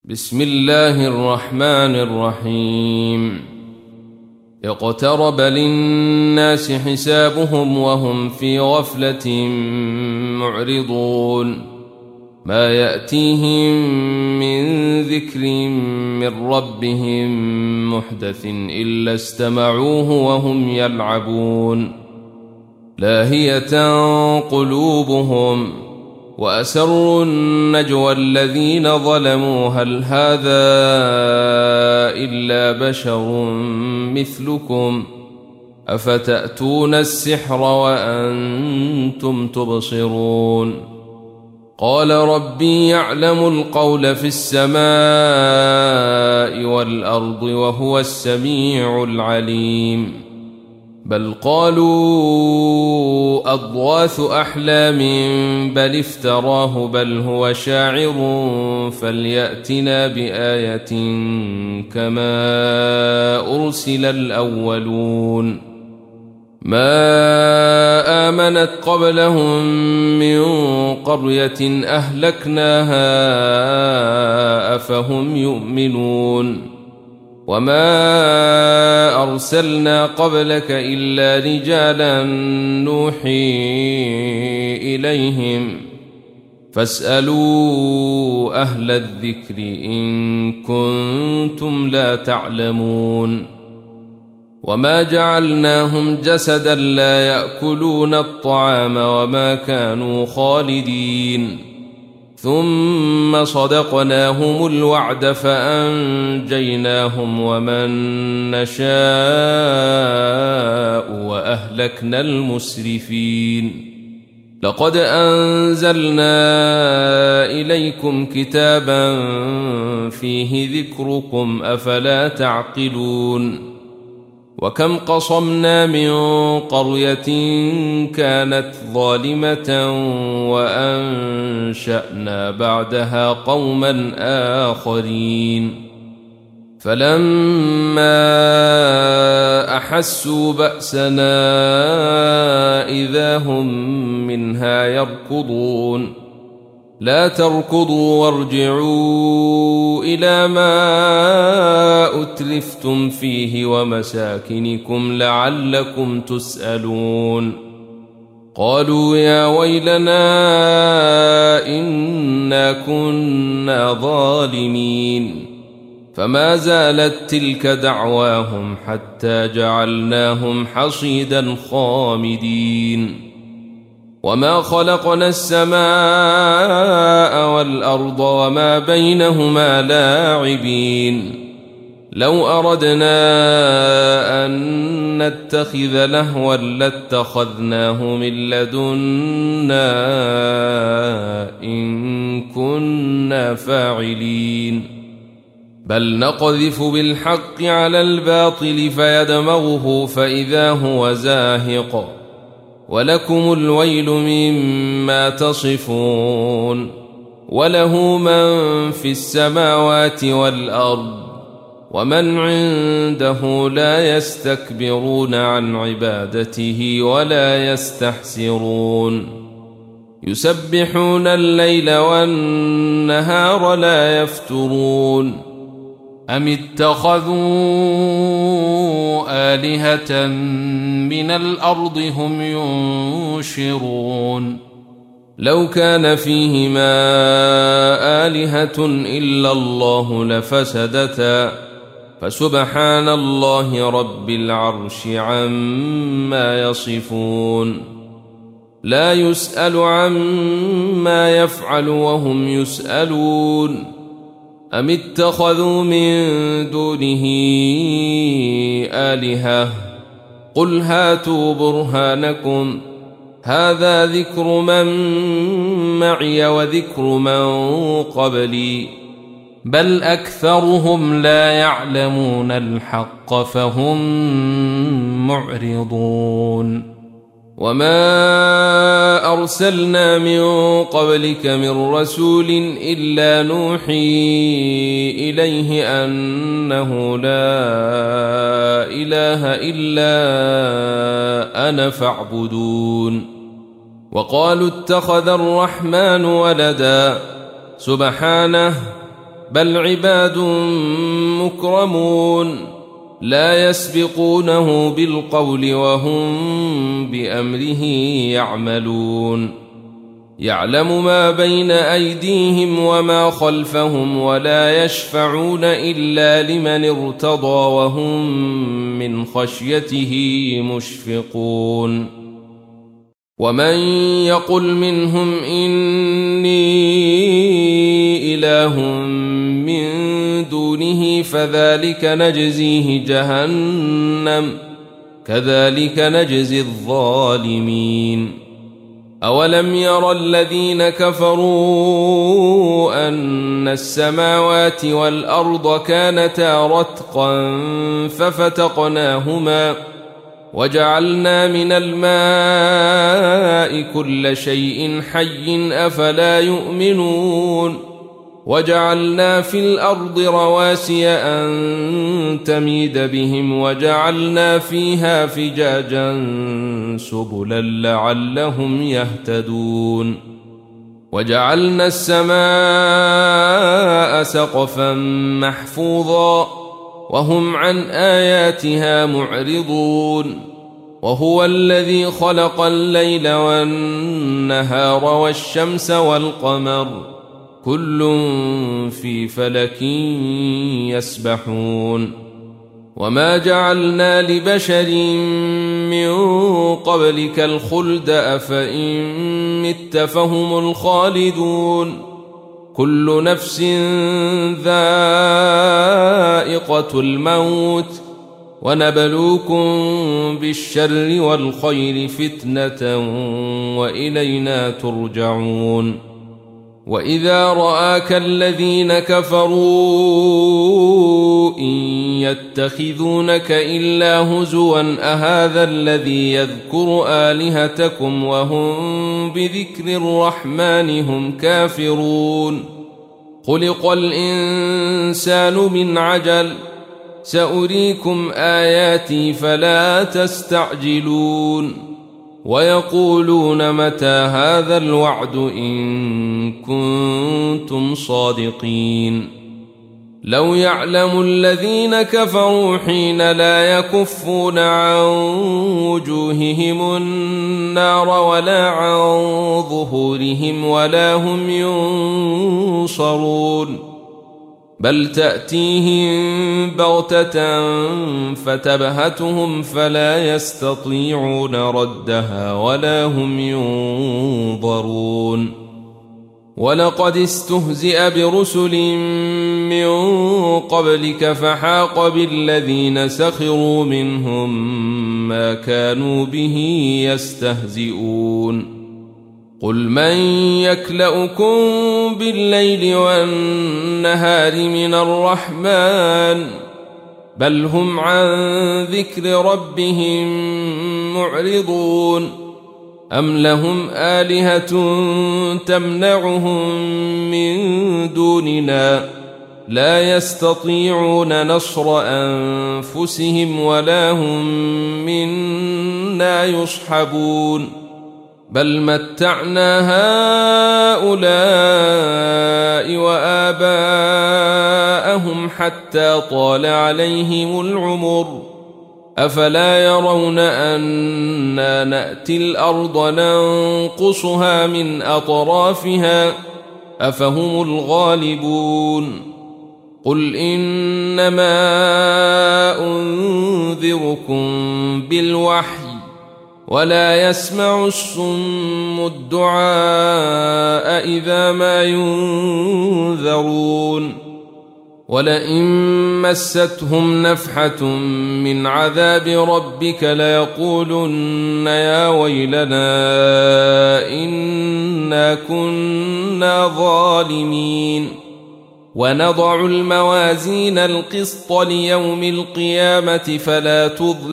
بسم الله الرحمن الرحيم. اقترب للناس حسابهم وهم في غفلة معرضون ما يأتيهم من ذكر من ربهم محدث إلا استمعوه وهم يلعبون لاهية قلوبهم وأسروا النجوى الذين ظلموا هل هذا إلا بشر مثلكم أفتأتون السحر وأنتم تبصرون قال ربي يعلم القول في السماء والأرض وهو السميع العليم بل قالوا أضغاث أحلام بل افتراه بل هو شاعر فليأتنا بآية كما أرسل الأولون ما آمنت قبلهم من قرية أهلكناها أفهم يؤمنون وما أرسلنا قبلك إلا رجالا نوحي إليهم فاسألوا أهل الذكر إن كنتم لا تعلمون وما جعلناهم جسدا لا يأكلون الطعام وما كانوا خالدين ثم صدقناهم الوعد فأنجيناهم ومن نشاء وأهلكنا المسرفين لقد أنزلنا إليكم كتابا فيه ذكركم أفلا تعقلون وكم قصمنا من قرية كانت ظالمة وأنشأنا بعدها قوما آخرين فلما أحسوا بأسنا إذا هم منها يركضون لا تركضوا وارجعوا إلى ما أتلفتم فيه ومساكنكم لعلكم تسألون قالوا يا ويلنا إنا كنا ظالمين فما زالت تلك دعواهم حتى جعلناهم حصيدا خامدين وما خلقنا السماء والأرض وما بينهما لاعبين لو أردنا أن نتخذ لهوا لاتخذناه من لدنا إن كنا فاعلين بل نقذف بالحق على الباطل فيدمغه فإذا هو زاهق ولكم الويل مما تصفون وله من في السماوات والأرض ومن عنده لا يستكبرون عن عبادته ولا يستحسرون يسبحون الليل والنهار لا يفترون أم اتخذوا آلهة من الأرض هم ينشرون لو كان فيهما آلهة إلا الله لفسدتا فسبحان الله رب العرش عما يصفون لا يسأل عما يفعل وهم يسألون أم اتخذوا من دونه آلهة قل هاتوا برهانكم هذا ذكر من معي وذكر من قبلي بل أكثرهم لا يعلمون الحق فهم معرضون وما أرسلنا من قبلك من رسول إلا نوحي إليه أنه لا إله إلا أنا فاعبدون وقالوا اتخذ الرحمن ولدا سبحانه بل عباد مكرمون لا يسبقونه بالقول وهم بأمره يعملون يعلم ما بين أيديهم وما خلفهم ولا يشفعون إلا لمن ارتضى وهم من خشيته مشفقون ومن يقل منهم إني إله من دونه فذلك نجزيه جهنم كذلك نجزي الظالمين أولم ير الذين كفروا أن السماوات والأرض كانتا رتقا ففتقناهما وجعلنا من الماء كل شيء حي أفلا يؤمنون وجعلنا في الأرض رواسي أن تميد بهم وجعلنا فيها فجاجا سبلا لعلهم يهتدون وجعلنا السماء سقفا محفوظا وهم عن آياتها معرضون وهو الذي خلق الليل والنهار والشمس والقمر كل في فلك يسبحون وما جعلنا لبشر من قبلك الخلد أفإن مت فهم الخالدون كل نفس ذائقة الموت ونبلوكم بالشر والخير فتنة وإلينا ترجعون وإذا رآك الذين كفروا إن يتخذونك إلا هزوا أهذا الذي يذكر آلهتكم وهم بذكر الرحمن هم كافرون خلق الإنسان من عجل سأريكم آياتي فلا تستعجلون ويقولون متى هذا الوعد إن كنتم صادقين لو يعلم الذين كفروا حين لا يكفون عن وجوههم النار ولا عن ظهورهم ولا هم ينصرون بل تأتيهم بغتة فتبهتهم فلا يستطيعون ردها ولا هم ينظرون ولقد استهزئ برسل من قبلك فحاق بالذين سخروا منهم ما كانوا به يستهزئون قل من يكلؤكم بالليل والنهار من الرحمن بل هم عن ذكر ربهم معرضون أم لهم آلهة تمنعهم من دوننا لا يستطيعون نصر أنفسهم ولا هم منا يصحبون بل متعنا هؤلاء وآباءهم حتى طال عليهم العمر أفلا يرون أنا نأتي الأرض ننقصها من أطرافها أفهم الغالبون قل إنما أنذركم بالوحي ولا يسمع الصم الدعاء إذا ما ينذرون ولئن مستهم نفحة من عذاب ربك ليقولن يا ويلنا إنا كنا ظالمين ونضع الموازين القسط ليوم القيامة فلا تظلم